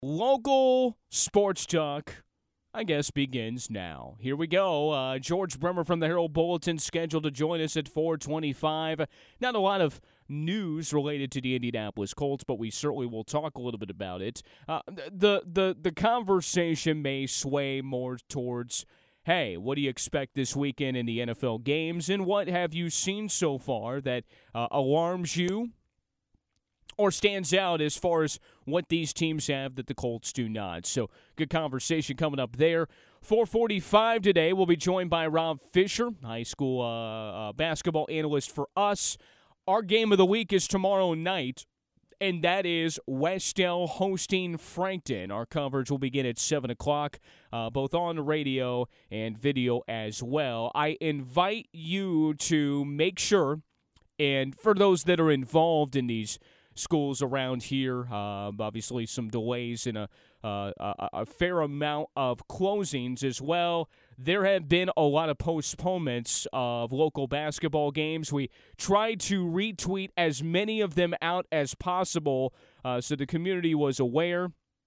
Local sports talk, I guess, begins now. Here we go. George Bremer from the Herald Bulletin scheduled to join us at 4:25. Not a lot of news related to the Indianapolis Colts, but we certainly will talk a little bit about it. The conversation may sway more towards, hey, what do you expect this weekend in the NFL games, and what have you seen so far that alarms you or stands out as far as what these teams have that the Colts do not. So good conversation coming up there. 4:45 today, we'll be joined by Rob Fisher, high school basketball analyst for us. Our game of the week is tomorrow night, and that is Westdale hosting Frankton. Our coverage will begin at 7 o'clock, both on radio and video as well. I invite you to make sure, and for those that are involved in these schools around here, obviously some delays and a fair amount of closings as well. There have been a lot of postponements of local basketball games. We tried to retweet as many of them out as possible so the community was aware.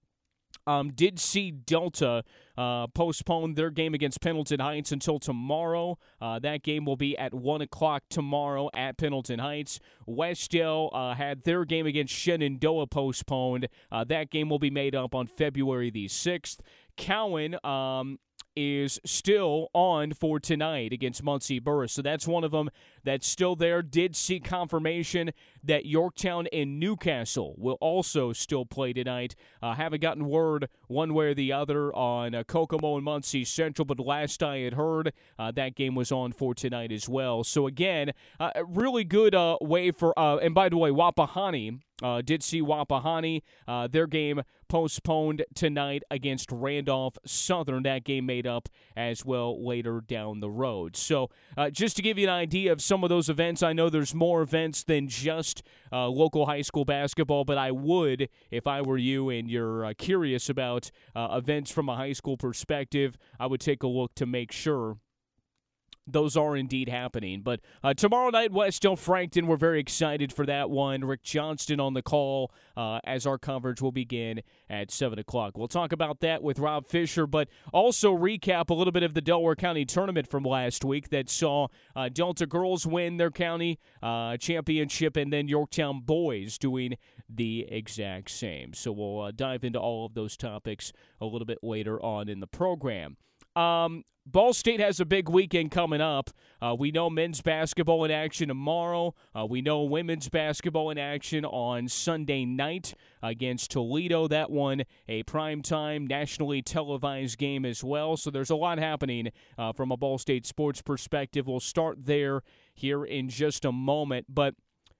Did see Delta postpone their game against Pendleton Heights until tomorrow. That game will be at 1 o'clock tomorrow at Pendleton Heights. Westdale had their game against Shenandoah postponed. That game will be made up on February the 6th. Cowan is still on for tonight against Muncie Burris. So that's one of them that's still there. Did see confirmation that Yorktown and Newcastle will also still play tonight. Haven't gotten word one way or the other on Kokomo and Muncie Central, but last I had heard, that game was on for tonight as well. So again, a really good way for, and by the way, Wapahani, did see Wapahani, their game postponed tonight against Randolph Southern. That game made up as well later down the road. So just to give you an idea of some of those events, I know there's more events than just local high school basketball, but I would, if I were you and you're curious about events from a high school perspective, I would take a look to make sure those are indeed happening. But tomorrow night, Westdale Frankton, we're very excited for that one. Rick Johnston on the call as our coverage will begin at 7 o'clock. We'll talk about that with Rob Fisher, but also recap a little bit of the Delaware County tournament from last week that saw Delta girls win their county championship and then Yorktown boys doing the exact same. So we'll dive into all of those topics a little bit later on in the program. Ball State has a big weekend coming up. We know men's basketball in action tomorrow. We know women's basketball in action on Sunday night against Toledo. That one, a primetime, nationally televised game as well. So there's a lot happening from a Ball State sports perspective. We'll start there here in just a moment. But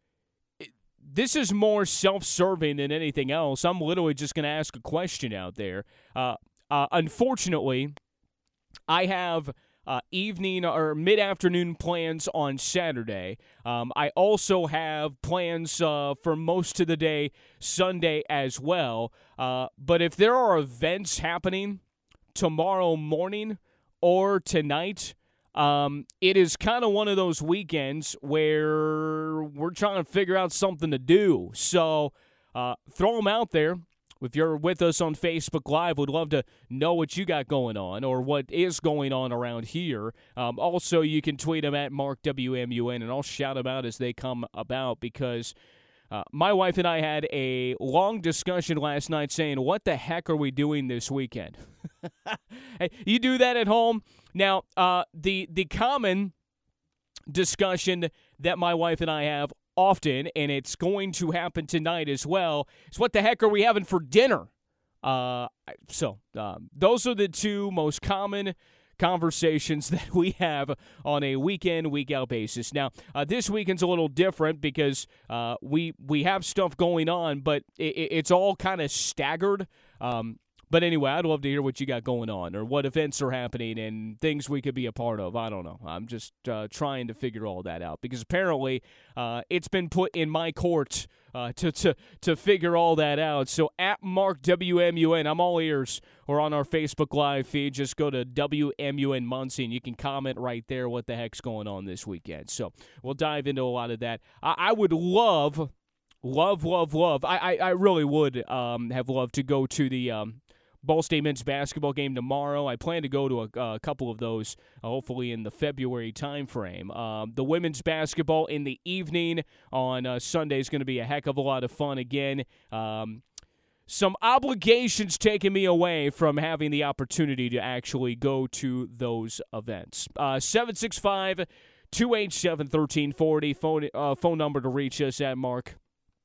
this is more self-serving than anything else. I'm literally just going to ask a question out there. Unfortunately, I have evening or mid-afternoon plans on Saturday. I also have plans for most of the day Sunday as well. But if there are events happening tomorrow morning or tonight, it is kind of one of those weekends where we're trying to figure out something to do. So throw them out there. If you're with us on Facebook Live, we'd love to know what you got going on or what is going on around here. Also, you can tweet them at MarkWMUN, and I'll shout them out as they come about because my wife and I had a long discussion last night saying, what the heck are we doing this weekend? Hey, you do that at home? Now, the common discussion that my wife and I have often, and it's going to happen tonight as well, is what the heck are we having for dinner? Those are the two most common conversations that we have on a weekend, week-out basis. Now, this weekend's a little different because we have stuff going on, but it's all kind of staggered. But anyway, I'd love to hear what you got going on or what events are happening and things we could be a part of. I don't know. I'm just trying to figure all that out because apparently it's been put in my court to figure all that out. So at MarkWMUN, I'm all ears, or on our Facebook Live feed, just go to WMUN Muncie and you can comment right there what the heck's going on this weekend. So we'll dive into a lot of that. I would love Love. I really would have loved to go to the Ball State men's basketball game tomorrow. I plan to go to a couple of those, hopefully in the February timeframe. The women's basketball in the evening on Sunday is going to be a heck of a lot of fun again. Some obligations taking me away from having the opportunity to actually go to those events. 765-287-1340, phone number to reach us at Mark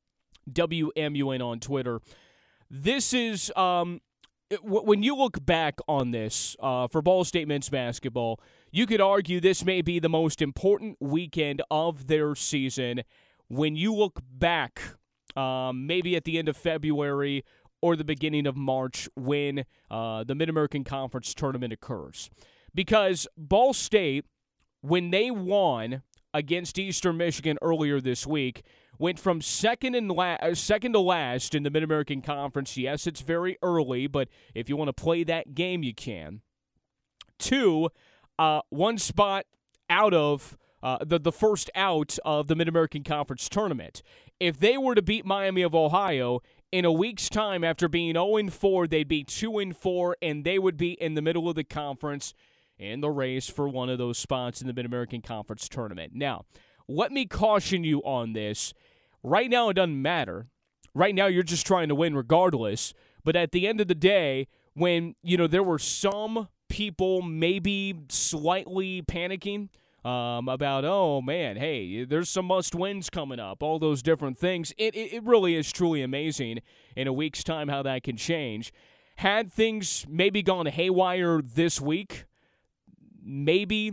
WMUN on Twitter. This is, when you look back on this for Ball State men's basketball, you could argue this may be the most important weekend of their season. When you look back, maybe at the end of February or the beginning of March when the Mid-American Conference tournament occurs. Because Ball State, when they won against Eastern Michigan earlier this week, went from second to last in the Mid-American Conference. Yes, it's very early, but if you want to play that game, you can. To one spot out of the first out of the Mid-American Conference tournament. If they were to beat Miami of Ohio in a week's time after being 0-4, they'd be 2-4, and they would be in the middle of the conference in the race for one of those spots in the Mid-American Conference tournament. Now, let me caution you on this. Right now, it doesn't matter. Right now, you're just trying to win regardless. But at the end of the day, when, there were some people maybe slightly panicking about, oh, man, hey, there's some must-wins coming up, all those different things. It really is truly amazing in a week's time how that can change. Had things maybe gone haywire this week, maybe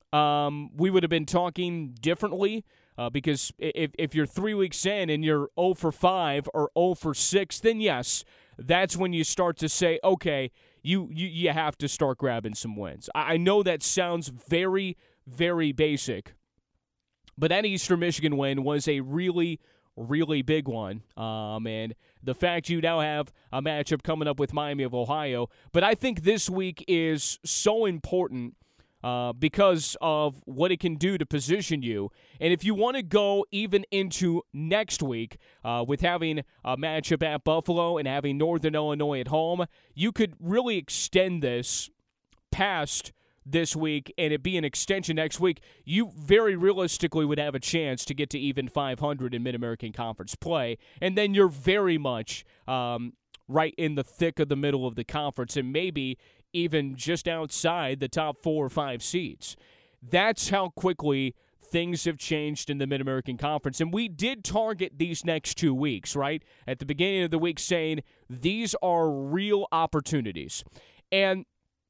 we would have been talking differently because if you're 3 weeks in and you're 0 for 5 or 0 for 6, then yes, that's when you start to say, okay, you have to start grabbing some wins. I know that sounds very, very basic, but that Eastern Michigan win was a really, really big one. And the fact you now have a matchup coming up with Miami of Ohio, but I think this week is so important because of what it can do to position you. And if you want to go even into next week with having a matchup at Buffalo and having Northern Illinois at home, you could really extend this past this week and it be an extension next week. You very realistically would have a chance to get to even 500 in Mid-American Conference play, and then you're very much right in the thick of the middle of the conference and maybe even just outside the top 4 or 5 seeds. That's how quickly things have changed in the Mid-American Conference. And we did target these next 2 weeks, right? At the beginning of the week saying these are real opportunities. And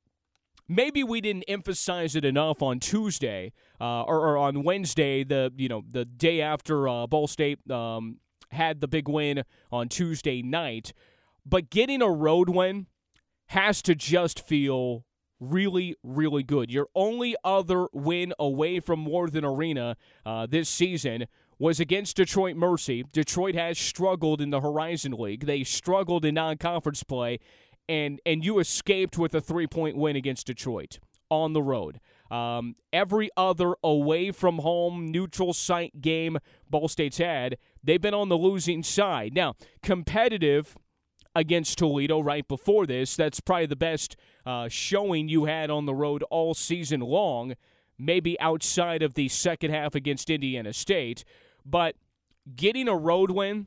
maybe we didn't emphasize it enough on Tuesday or on Wednesday, the day after Ball State had the big win on Tuesday night. But getting a road win has to just feel really, really good. Your only other win away from Worthen Arena this season was against Detroit Mercy. Detroit has struggled in the Horizon League. They struggled in non-conference play, and you escaped with a 3-point win against Detroit on the road. Every other away from home neutral site game Ball State's had, they've been on the losing side. Now, competitive against Toledo right before this, that's probably the best showing you had on the road all season long, maybe outside of the second half against Indiana State. But getting a road win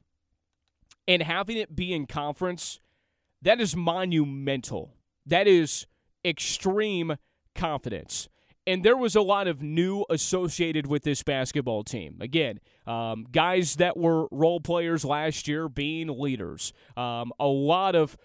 and having it be in conference, that is monumental. That is extreme confidence. And there was a lot of new associated with this basketball team. Again, guys that were role players last year being leaders. A lot of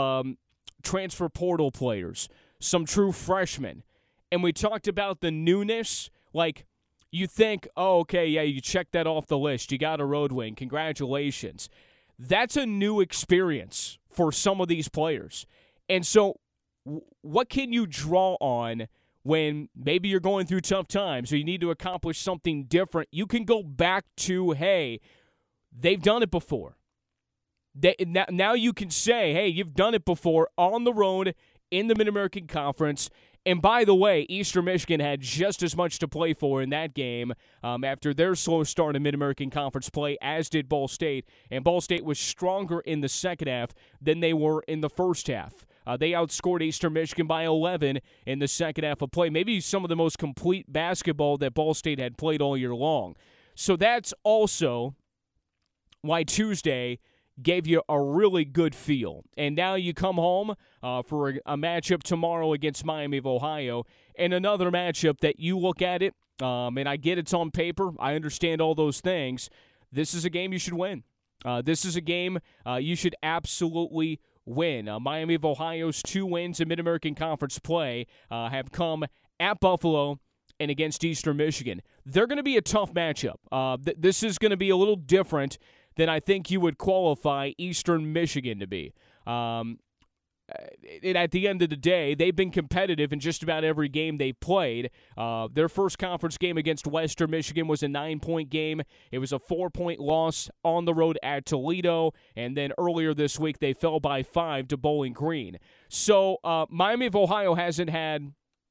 transfer portal players. Some true freshmen. And we talked about the newness. Like, you think, oh, okay, yeah, you checked that off the list. You got a road win. Congratulations. That's a new experience for some of these players. And so what can you draw on when maybe you're going through tough times or you need to accomplish something different? You can go back to, hey, they've done it before. Now you can say, hey, you've done it before on the road in the Mid-American Conference. And by the way, Eastern Michigan had just as much to play for in that game after their slow start in Mid-American Conference play, as did Ball State. And Ball State was stronger in the second half than they were in the first half. They outscored Eastern Michigan by 11 in the second half of play. Maybe some of the most complete basketball that Ball State had played all year long. So that's also why Tuesday gave you a really good feel. And now you come home for a matchup tomorrow against Miami of Ohio, and another matchup that you look at it, and I get it's on paper. I understand all those things. This is a game you should win. This is a game you should absolutely win. Miami of Ohio's 2 wins in Mid-American Conference play have come at Buffalo and against Eastern Michigan. They're going to be a tough matchup. This is going to be a little different than I think you would qualify Eastern Michigan to be. And at the end of the day, they've been competitive in just about every game they played. Their first conference game against Western Michigan was a 9-point game. It was a 4-point loss on the road at Toledo. And then earlier this week, they fell by 5 to Bowling Green. So Miami of Ohio hasn't had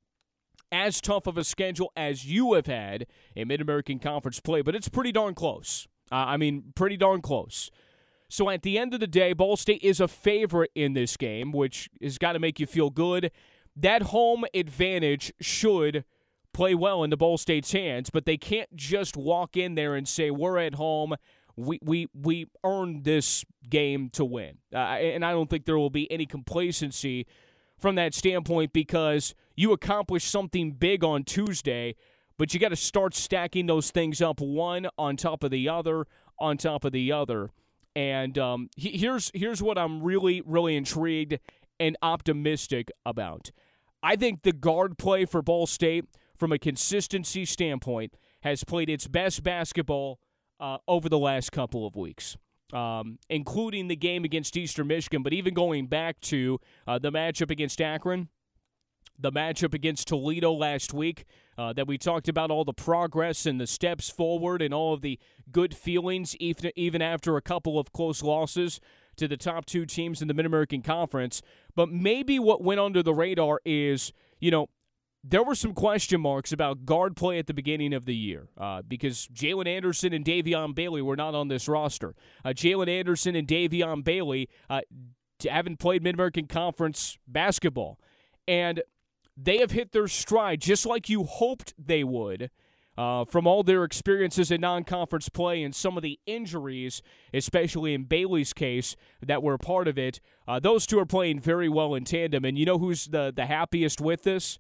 as tough of a schedule as you have had in Mid-American Conference play, but it's pretty darn close. Pretty darn close. So at the end of the day, Ball State is a favorite in this game, which has got to make you feel good. That home advantage should play well into Ball State's hands, but they can't just walk in there and say, we're at home, we earned this game to win. And I don't think there will be any complacency from that standpoint, because you accomplished something big on Tuesday, but you got to start stacking those things up one on top of the other on top of the other. And here's what I'm really, really intrigued and optimistic about. I think the guard play for Ball State, from a consistency standpoint, has played its best basketball over the last couple of weeks, including the game against Eastern Michigan, but even going back to the matchup against Akron, the matchup against Toledo last week, that we talked about all the progress and the steps forward and all of the good feelings, even after a couple of close losses to the top 2 teams in the Mid-American Conference. But maybe what went under the radar is, there were some question marks about guard play at the beginning of the year because Jalen Anderson and Davion Bailey were not on this roster. Jalen Anderson and Davion Bailey haven't played Mid-American Conference basketball. And they have hit their stride just like you hoped they would from all their experiences in non-conference play and some of the injuries, especially in Bailey's case, that were a part of it. Those two are playing very well in tandem. And you know who's the happiest with this?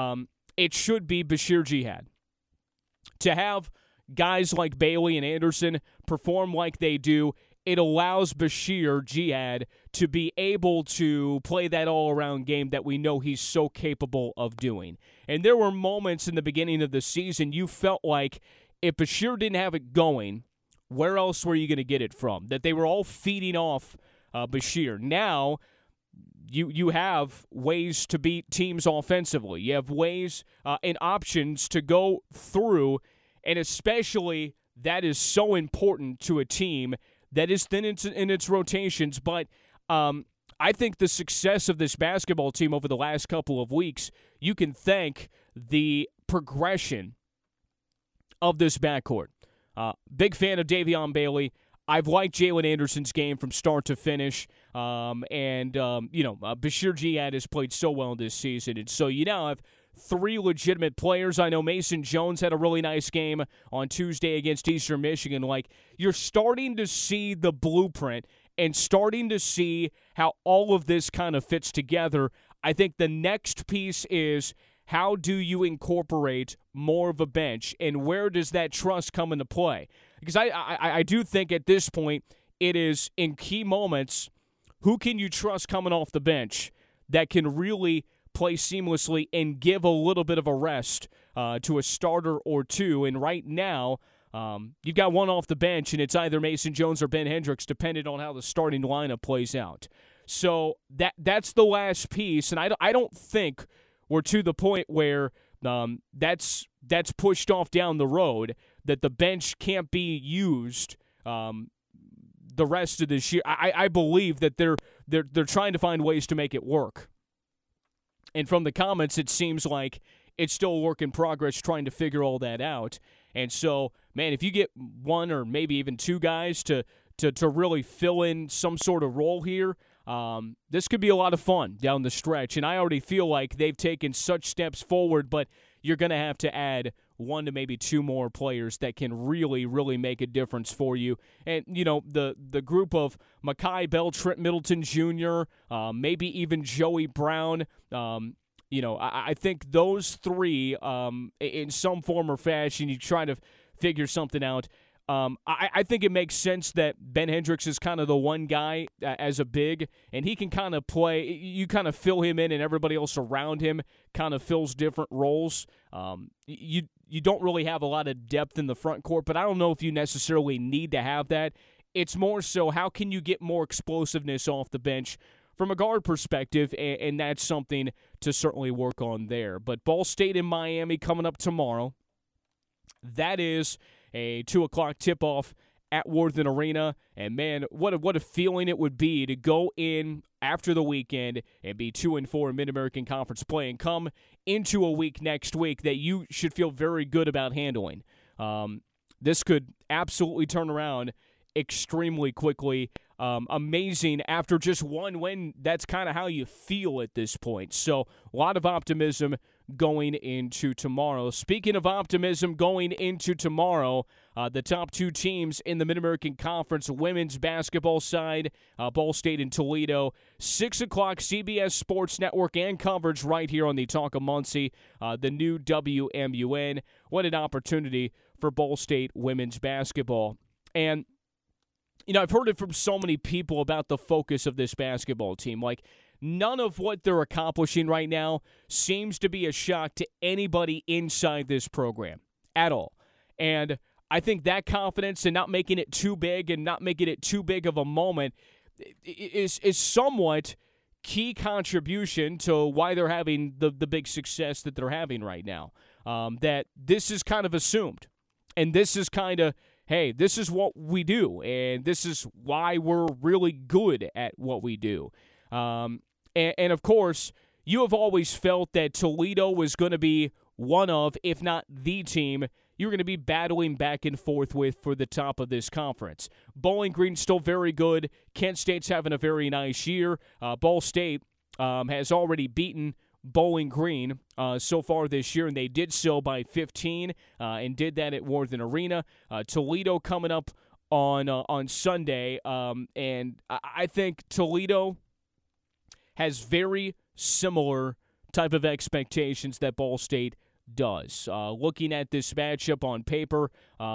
It should be Bashir Jihad. To have guys like Bailey and Anderson perform like they do, it allows Bashir Jihad to be able to play that all-around game that we know he's so capable of doing. And there were moments in the beginning of the season you felt like if Bashir didn't have it going, where else were you going to get it from? That they were all feeding off Bashir. Now, you have ways to beat teams offensively. You have ways and options to go through, and especially that is so important to a team that is thin in its rotations. But I think the success of this basketball team over the last couple of weeks, you can thank the progression of this backcourt. Big fan of Davion Bailey. I've liked Jalen Anderson's game from start to finish. Bashir Jihad has played so well this season. And so you now have 3 legitimate players. I know Mason Jones had a really nice game on Tuesday against Eastern Michigan. Like, you're starting to see the blueprint and starting to see how all of this kind of fits together. I think the next piece is, how do you incorporate more of a bench, and where does that trust come into play? Because I do think at this point it is in key moments, who can you trust coming off the bench that can really play seamlessly and give a little bit of a rest to a starter or two. And right now, you've got one off the bench, and it's either Mason Jones or Ben Hendricks, depending on how the starting lineup plays out. So that's the last piece, and I don't think we're to the point where that's pushed off down the road, that the bench can't be used the rest of this year. I believe that they're trying to find ways to make it work. And from the comments, it seems like it's still a work in progress trying to figure all that out. And so, man, if you get one or maybe even two guys to really fill in some sort of role here, this could be a lot of fun down the stretch. And I already feel like they've taken such steps forward, but you're going to have to add one to maybe two more players that can really, really make a difference for you. And, you know, the group of Makai Bell, Trent Middleton Jr., maybe even Joey Brown, you know, I think those three, in some form or fashion, you try to figure something out. I think it makes sense that Ben Hendricks is kind of the one guy as a big, and he can kind of play. You kind of fill him in, and everybody else around him kind of fills different roles. You don't really have a lot of depth in the front court, but I don't know if you necessarily need to have that. It's more so how can you get more explosiveness off the bench from a guard perspective, and that's something to certainly work on there. But Ball State and Miami coming up tomorrow. That is a 2 o'clock tip-off at Worthen Arena. And, man, what a feeling it would be to go in after the weekend and be 2-4 in Mid-American Conference play and come into a week next week that you should feel very good about handling. This could absolutely turn around extremely quickly. Amazing after just one win. That's kind of how you feel at this point. So a lot of optimism going into tomorrow. Speaking of optimism going into tomorrow, the top two teams in the Mid-American Conference women's basketball side, Ball State and Toledo. 6 o'clock CBS Sports Network and coverage right here on the Talk of Muncie, the new WMUN. What an opportunity for Ball State women's basketball. And you know, I've heard it from so many people about the focus of this basketball team. Like, none of what they're accomplishing right now seems to be a shock to anybody inside this program at all. And I think that confidence and not making it too big and not making it too big of a moment is somewhat key contribution to why they're having the big success that they're having right now. That this is kind of assumed. And this is kind of, hey, this is what we do, and this is why we're really good at what we do. And of course, you have always felt that Toledo was going to be one of, if not the team, you're going to be battling back and forth with for the top of this conference. Bowling Green's still very good. Kent State's having a very nice year. Ball State has already beaten Bowling Green so far this year, and they did so by 15 and did that at Worthen Arena. Toledo coming up on Sunday, and I think Toledo has very similar type of expectations that Ball State does. Looking at this matchup on paper,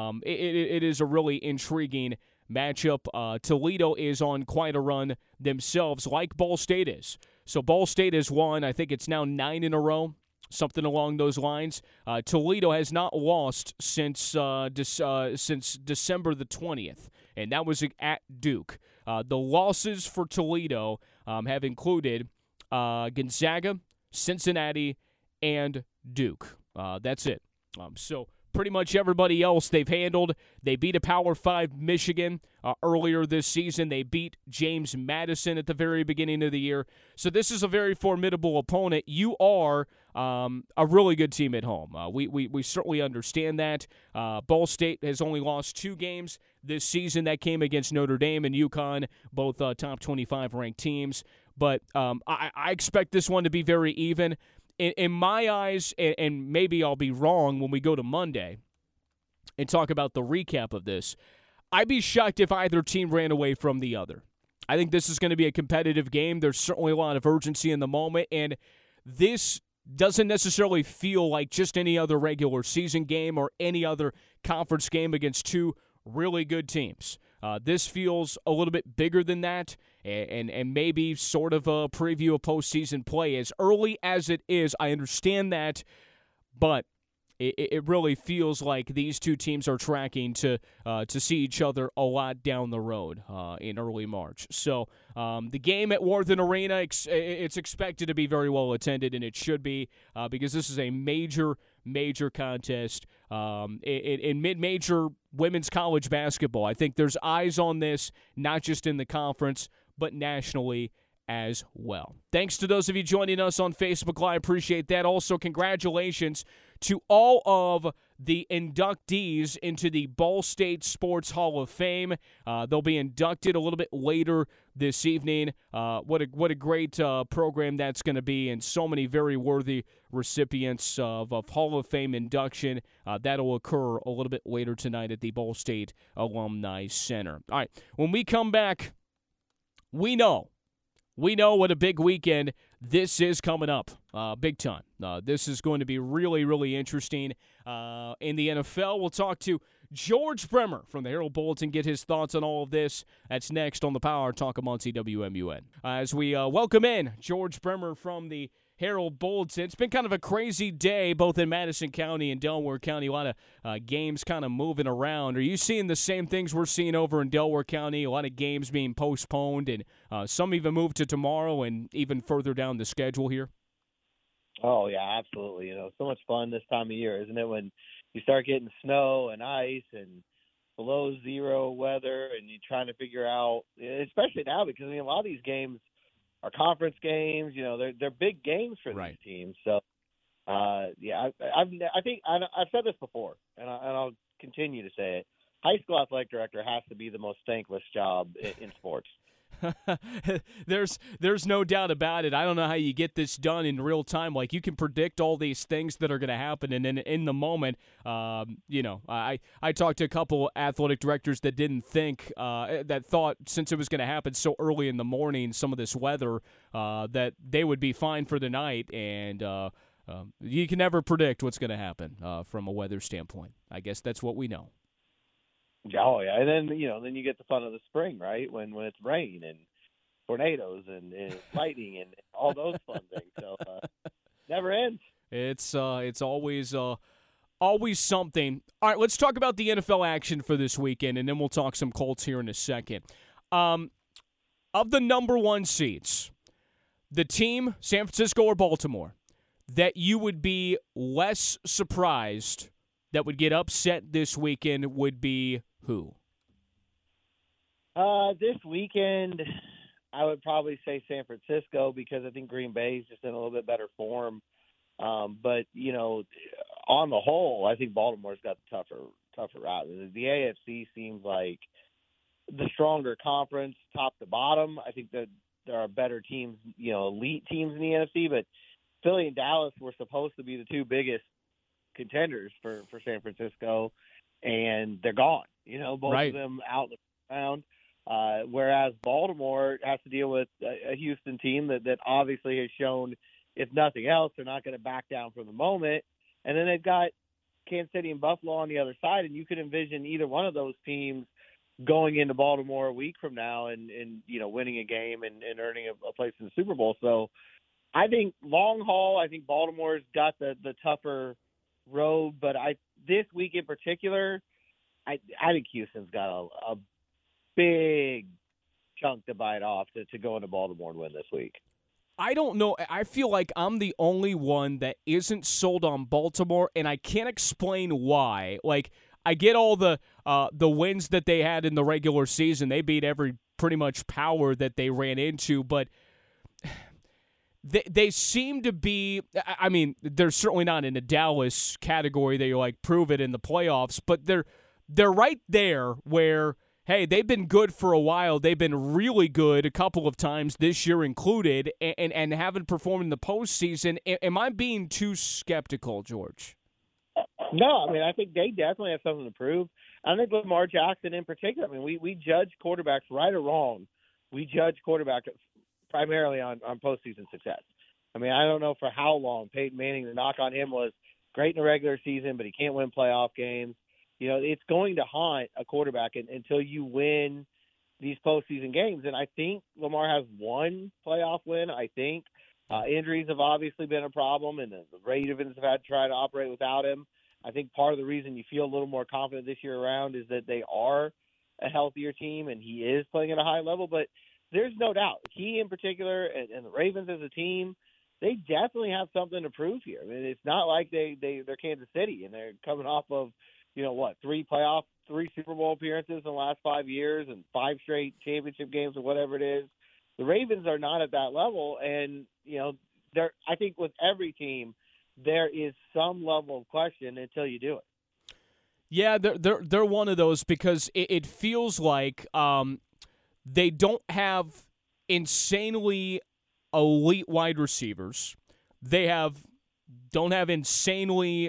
it is a really intriguing matchup. Toledo is on quite a run themselves, like Ball State is. So Ball State has won, I think it's now 9 in a row, something along those lines. Toledo has not lost since December the 20th, and that was at Duke. The losses for Toledo have included Gonzaga, Cincinnati, and Duke. That's it. So pretty much everybody else they've handled. They beat a Power 5 Michigan earlier this season. They beat James Madison at the very beginning of the year. So this is a very formidable opponent. You are a really good team at home. We certainly understand that. Ball State has only lost 2 games this season. That came against Notre Dame and UConn, both top 25 ranked teams. But I expect this one to be very even. In my eyes, and maybe I'll be wrong when we go to Monday and talk about the recap of this, I'd be shocked if either team ran away from the other. I think this is going to be a competitive game. There's certainly a lot of urgency in the moment, and this doesn't necessarily feel like just any other regular season game or any other conference game against two really good teams. This feels a little bit bigger than that, and maybe sort of a preview of postseason play. As early as it is, I understand that, but it really feels like these two teams are tracking to see each other a lot down the road in early March. So the game at Worthen Arena, it's expected to be very well attended, and it should be because this is a major contest in mid-major women's college basketball. I think there's eyes on this, not just in the conference, but nationally as well. Thanks to those of you joining us on Facebook Live. Appreciate that. Also, congratulations to all of the inductees into the Ball State Sports Hall of Fame. They'll be inducted a little bit later this evening. What a great program that's going to be, and so many very worthy recipients of Hall of Fame induction. That'll occur a little bit later tonight at the Ball State Alumni Center. All right, when we come back, we know what a big weekend this is coming up, big time. This is going to be really, really interesting. In the NFL, we'll talk to George Bremer from the Herald Bulletin, get his thoughts on all of this. That's next on the Power Talk of Muncie WMUN. As we welcome in George Bremer from the Herald Bulletin. It's been kind of a crazy day both in Madison County and Delaware County. A lot of games kind of moving around. Are you seeing the same things we're seeing over in Delaware County? A lot of games being postponed, and some even moved to tomorrow and even further down the schedule here? Oh, yeah, absolutely. So much fun this time of year, isn't it, when you start getting snow and ice and below zero weather, and you're trying to figure out, especially now because a lot of these games are conference games. They're big games for these teams. So, yeah, I think I've said this before, and I'll continue to say it. High school athletic director has to be the most thankless job in sports. There's no doubt about it. I don't know how you get this done in real time. Like, you can predict all these things that are going to happen, and then in the moment, I talked to a couple athletic directors that didn't think that thought since it was going to happen so early in the morning, some of this weather, that they would be fine for the night, and you can never predict what's going to happen from a weather standpoint. I guess that's what we know. Oh, yeah. And then, then you get the fun of the spring, right? When it's rain and tornadoes and lightning and all those fun things. So never ends. It's always something. All right, let's talk about the NFL action for this weekend, and then we'll talk some Colts here in a second. Of the number one seeds, the team, San Francisco or Baltimore, that you would be less surprised that would get upset this weekend would be who? This weekend, I would probably say San Francisco, because I think Green Bay is just in a little bit better form. But, on the whole, I think Baltimore's got the tougher route. The AFC seems like the stronger conference, top to bottom. I think that there are better teams, elite teams in the NFC, but Philly and Dallas were supposed to be the two biggest contenders for San Francisco, and they're gone. Both of them out in the ground. Whereas Baltimore has to deal with a Houston team that obviously has shown, if nothing else, they're not going to back down from the moment. And then they've got Kansas City and Buffalo on the other side, and you could envision either one of those teams going into Baltimore a week from now and winning a game and earning a place in the Super Bowl. So I think long haul, I think Baltimore's got the tougher road, but this week in particular, I think Houston's got a big chunk to bite off to go into Baltimore and win this week. I don't know. I feel like I'm the only one that isn't sold on Baltimore, and I can't explain why. Like, I get all the wins that they had in the regular season. They beat every pretty much power that they ran into, but They seem to be, I mean, they're certainly not in the Dallas category that you're like, prove it in the playoffs, but they're right there where, hey, they've been good for a while. They've been really good a couple of times this year included, and haven't performed in the postseason. Am I being too skeptical, George? No, I think they definitely have something to prove. I think Lamar Jackson in particular, we judge quarterbacks, right or wrong. We judge quarterbacks primarily on postseason success. I don't know for how long. Peyton Manning, the knock on him was great in the regular season, but he can't win playoff games. It's going to haunt a quarterback until you win these postseason games. And I think Lamar has one playoff win. I think injuries have obviously been a problem, and the Ravens have had to try to operate without him. I think part of the reason you feel a little more confident this year around is that they are a healthier team, and he is playing at a high level. But there's no doubt he in particular and the Ravens as a team, they definitely have something to prove here. It's not like they're Kansas City and they're coming off of, three Super Bowl appearances in the last 5 years and 5 straight championship games or whatever it is. The Ravens are not at that level, and I think with every team, there is some level of question until you do it. Yeah, they're one of those because it feels like they don't have insanely elite wide receivers. They don't have insanely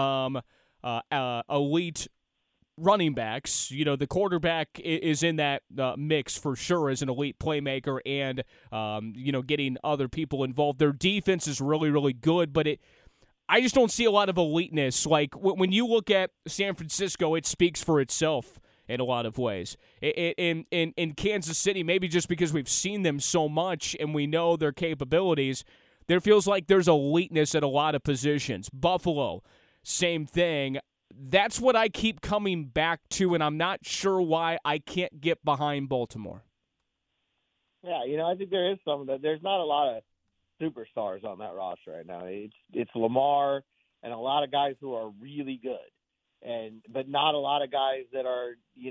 elite running backs. The quarterback is in that mix for sure as an elite playmaker and, getting other people involved. Their defense is really, really good, but I just don't see a lot of eliteness. Like, when you look at San Francisco, it speaks for itself in a lot of ways. In Kansas City, maybe just because we've seen them so much and we know their capabilities, there feels like there's eliteness at a lot of positions. Buffalo, same thing. That's what I keep coming back to, and I'm not sure why I can't get behind Baltimore. Yeah, I think there is some of that. There's not a lot of superstars on that roster right now. It's Lamar and a lot of guys who are really good, but not a lot of guys that are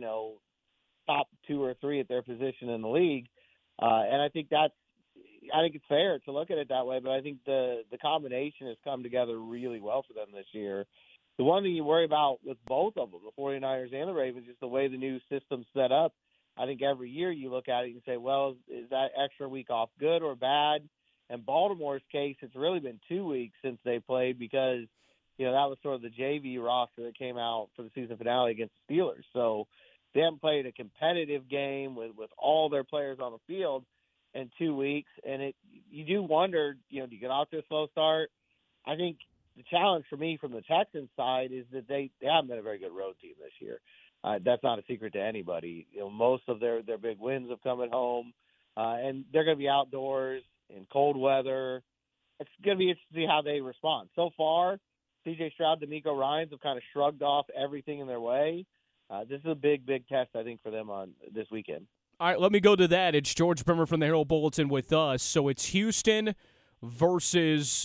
top 2 or 3 at their position in the league. And I think it's fair to look at it that way. But I think the combination has come together really well for them this year. The one thing you worry about with both of them, the 49ers and the Ravens, is the way the new system's set up. I think every year you look at it and say, well, is that extra week off good or bad? In Baltimore's case, it's really been 2 weeks since they played because, that was sort of the JV roster that came out for the season finale against the Steelers. So they haven't played a competitive game with all their players on the field in 2 weeks. And you do wonder, do you get off to a slow start? I think the challenge for me from the Texans side is that they haven't been a very good road team this year. That's not a secret to anybody. Most of their big wins have come at home, and they're going to be outdoors in cold weather. It's going to be interesting to see how they respond. So far, C.J. Stroud, DeMeco Ryans have kind of shrugged off everything in their way. This is a big, big test, I think, for them on this weekend. All right, let me go to that. It's George Bremer from the Herald Bulletin with us. So it's Houston versus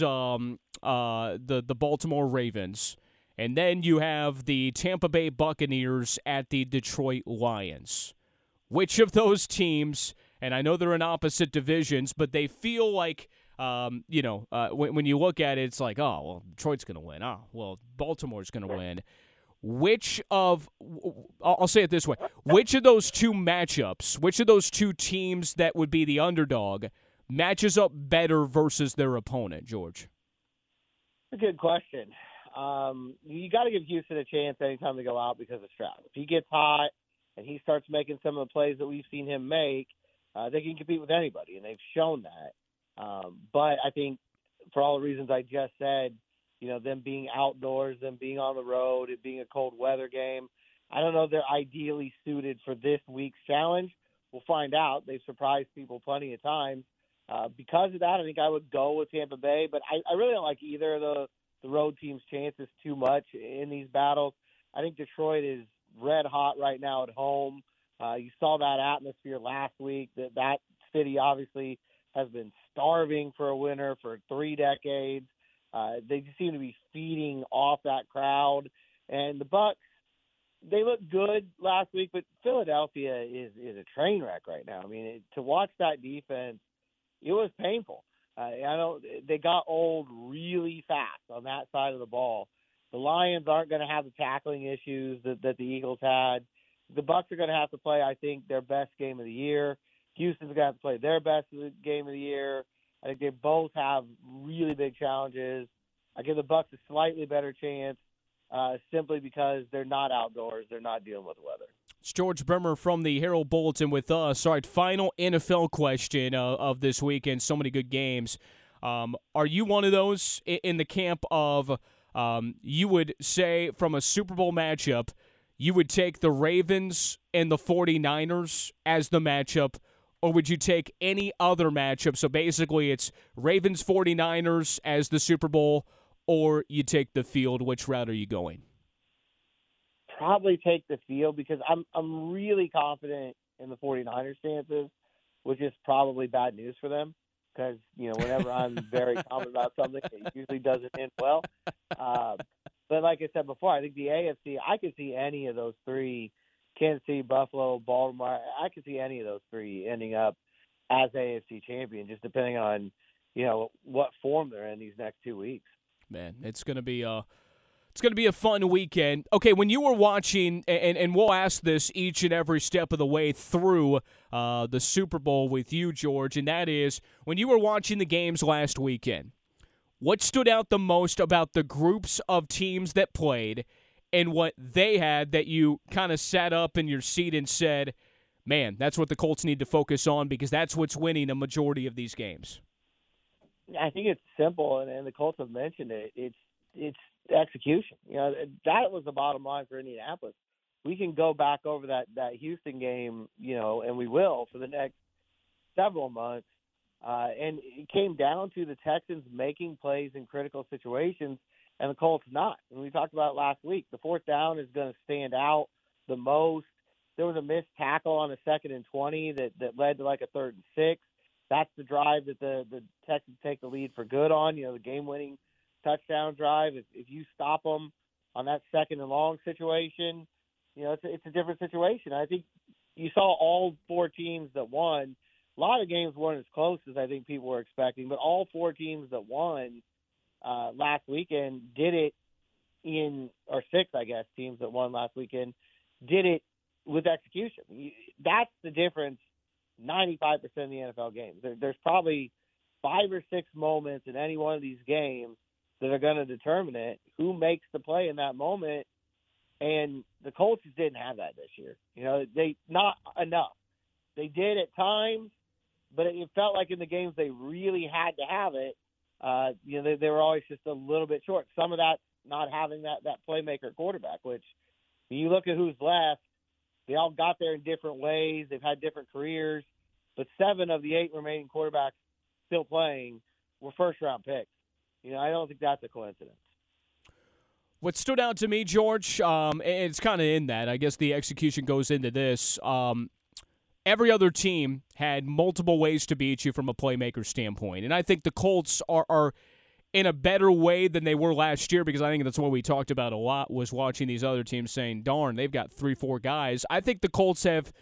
the Baltimore Ravens. And then you have the Tampa Bay Buccaneers at the Detroit Lions. Which of those teams, and I know they're in opposite divisions, but they feel like, when you look at it, it's like, oh, well, Detroit's going to win. Oh, well, Baltimore's going to win. I'll say it this way, which of those two matchups, which of those two teams that would be the underdog matches up better versus their opponent, George? A good question. You got to give Houston a chance anytime they go out because of Stroud. If he gets hot and he starts making some of the plays that we've seen him make, they can compete with anybody, and they've shown that. But I think for all the reasons I just said, them being outdoors, them being on the road, it being a cold weather game, I don't know if they're ideally suited for this week's challenge. We'll find out. They've surprised people plenty of times. Because of that, I think I would go with Tampa Bay, but I really don't like either of the road team's chances too much in these battles. I think Detroit is red hot right now at home. You saw that atmosphere last week. That city obviously has been starving for a winner for 3 decades. They just seem to be feeding off that crowd. And the Bucs, they looked good last week, but Philadelphia is a train wreck right now. I mean, to watch that defense, it was painful. I know they got old really fast on that side of the ball. The Lions aren't going to have the tackling issues that the Eagles had. The Bucs are going to have to play, I think, their best game of the year. Houston's going to have to play their best game of the year. I think they both have really big challenges. I give the Bucs a slightly better chance simply because they're not outdoors. They're not dealing with the weather. It's George Bremer from the Herald Bulletin with us. All right, final NFL question of this weekend. So many good games. Are you one of those in the camp of you would say from a Super Bowl matchup, you would take the Ravens and the 49ers as the matchup, or would you take any other matchup? So basically it's Ravens 49ers as the Super Bowl, or you take the field. Which route are you going? Probably take the field because I'm really confident in the 49ers chances, which is probably bad news for them because, whenever I'm very confident about something, it usually doesn't end well. But like I said before, I think the AFC, I could see any of those three, Kansas City, Buffalo, Baltimore, I could see any of those three ending up as AFC champion, just depending on, what form they're in these next 2 weeks. Man, it's going to be a fun weekend. Okay, when you were watching, and we'll ask this each and every step of the way through the Super Bowl with you, George, and that is, when you were watching the games last weekend, what stood out the most about the groups of teams that played and what they had that you kind of sat up in your seat and said, man, that's what the Colts need to focus on because that's what's winning a majority of these games? I think it's simple, and the Colts have mentioned it. It's execution. That was the bottom line for Indianapolis. We can go back over that Houston game, and we will for the next several months. And it came down to the Texans making plays in critical situations and the Colts not. And we talked about it last week. The fourth down is going to stand out the most. There was a missed tackle on a 2nd and 20 that led to like a 3rd and 6. That's the drive that the Texans take the lead for good on, the game-winning touchdown drive. If you stop them on that 2nd and long situation, it's a different situation. I think you saw all 4 teams that won. A lot of games weren't as close as I think people were expecting, but all 4 teams that won last weekend did it or 6, I guess, teams that won last weekend did it with execution. That's the difference 95% of the NFL games. There's probably 5 or 6 moments in any one of these games that are going to determine it, who makes the play in that moment, and the Colts just didn't have that this year. They not enough. They did at times, but it felt like in the games they really had to have it, they were always just a little bit short. Some of that's not having that playmaker quarterback, which when you look at who's left, they all got there in different ways. They've had different careers, but 7 of the 8 remaining quarterbacks still playing were first-round picks. I don't think that's a coincidence. What stood out to me, George, and it's kind of in that, I guess the execution goes into this. Every other team had multiple ways to beat you from a playmaker standpoint, and I think the Colts are in a better way than they were last year, because I think that's what we talked about a lot, was watching these other teams saying, darn, they've got 3-4 guys. I think the Colts have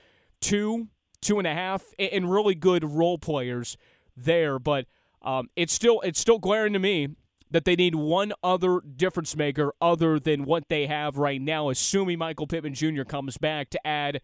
2.5, and really good role players there, but it's still glaring to me that they need one other difference maker other than what they have right now, assuming Michael Pittman Jr. comes back, to add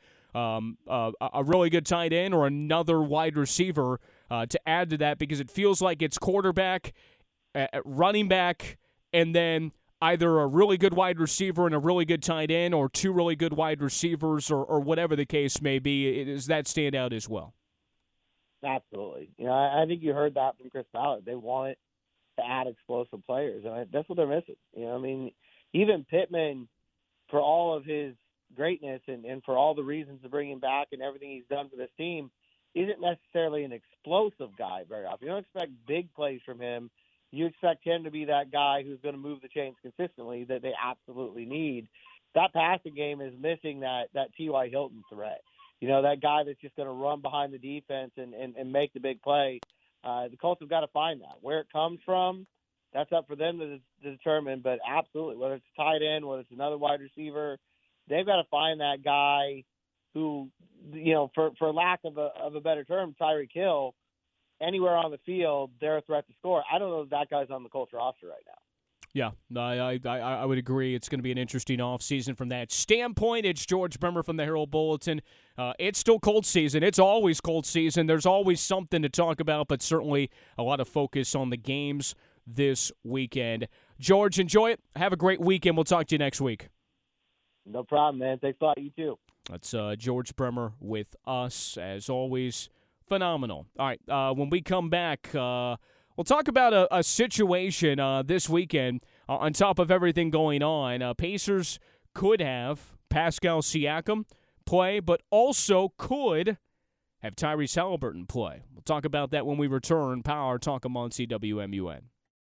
a really good tight end or another wide receiver to add to that, because it feels like it's quarterback, running back, and then either a really good wide receiver and a really good tight end, or 2 really good wide receivers, or whatever the case may be. Does that stand out as well? Absolutely. I think you heard that from Chris Ballard. They wanted to add explosive players, and that's what they're missing. Even Pittman, for all of his greatness and for all the reasons to bring him back and everything he's done for this team, isn't necessarily an explosive guy very often. You don't expect big plays from him. You expect him to be that guy who's going to move the chains consistently that they absolutely need. That passing game is missing that T.Y. Hilton threat. That guy that's just going to run behind the defense and make the big play. The Colts have got to find that. Where it comes from, that's up for them to determine. But absolutely, whether it's a tight end, whether it's another wide receiver, they've got to find that guy who, for lack of a better term, Tyreek Hill, anywhere on the field, they're a threat to score. I don't know if that guy's on the Colts roster right now. Yeah, I would agree. It's going to be an interesting offseason from that standpoint. It's George Bremer from the Herald Bulletin. It's still cold season. It's always cold season. There's always something to talk about, but certainly a lot of focus on the games this weekend. George, enjoy it. Have a great weekend. We'll talk to you next week. No problem, man. Thanks a lot. You too. That's George Bremer with us, as always. Phenomenal. All right, when we come back, we'll talk about a situation this weekend on top of everything going on. Pacers could have Pascal Siakam play, but also could have Tyrese Halliburton play. We'll talk about that when we return. Power Talk of Muncie, WMUN.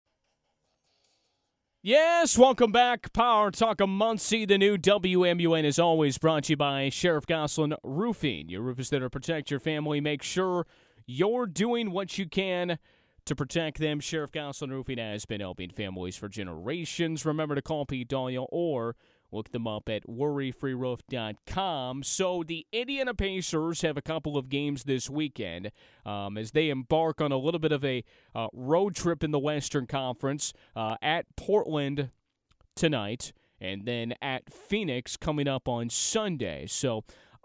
Yes, welcome back. Power Talk of Muncie, the new WMUN, is always brought to you by Sheriff Gosselin Roofing. Your roof is there to protect your family. Make sure you're doing what you can to protect them. Sheriff Gosselin Roofing has been helping families for generations. Remember to call Pete Dahlia or Look them up at worryfreeroof.com. So the Indiana Pacers have a couple of games this weekend as they embark on a little bit of a road trip in the Western Conference at Portland tonight and then at Phoenix coming up on Sunday. So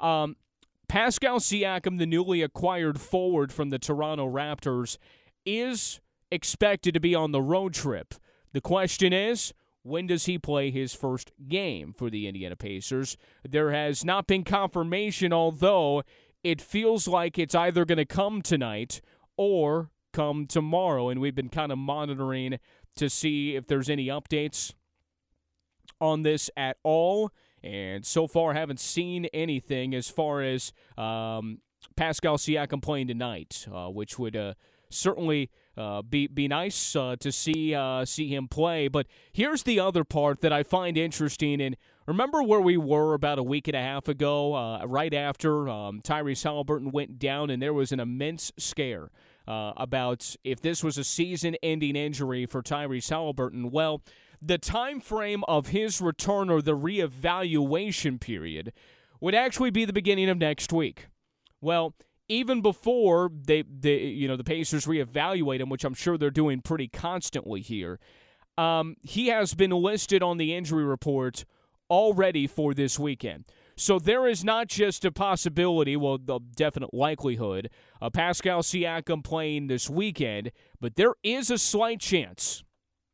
Pascal Siakam, the newly acquired forward from the Toronto Raptors, is expected to be on the road trip. The question is, when does he play his first game for the Indiana Pacers? There has not been confirmation, although it feels like it's either going to come tonight or come tomorrow, and we've been kind of monitoring to see if there's any updates on this at all, and so far haven't seen anything as far as Pascal Siakam playing tonight, which would certainly be nice to see him play. But here's the other part that I find interesting. And remember where we were about a week and a half ago, right after Tyrese Haliburton went down, and there was an immense scare about if this was a season-ending injury for Tyrese Haliburton. Well, the time frame of his return, or the reevaluation period, would actually be the beginning of next week. Well, even before the Pacers reevaluate him, which I'm sure they're doing pretty constantly here, he has been listed on the injury report already for this weekend. So there is not just a possibility, well, the definite likelihood of Pascal Siakam playing this weekend, but there is a slight chance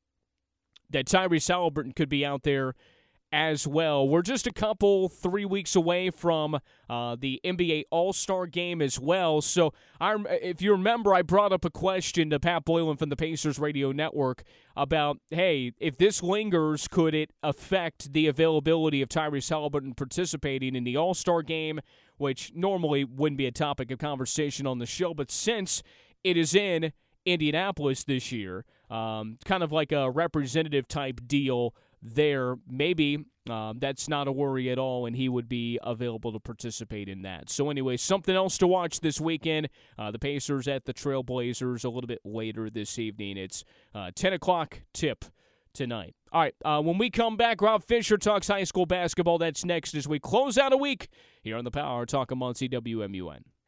that Tyrese Haliburton could be out there as well. We're just 3 weeks away from the NBA All-Star Game as well. So if you remember, I brought up a question to Pat Boylan from the Pacers Radio Network about, hey, if this lingers, could it affect the availability of Tyrese Haliburton participating in the All-Star Game, which normally wouldn't be a topic of conversation on the show, but since it is in Indianapolis this year, kind of like a representative type deal there, maybe that's not a worry at all, and he would be available to participate in that. So anyway, something else to watch this weekend. The Pacers at the Trailblazers a little bit later this evening. It's 10 o'clock tip tonight. All right, when we come back, Rob Fisher talks high school basketball. That's next as we close out a week here on the Power Talk of Muncie WMUN.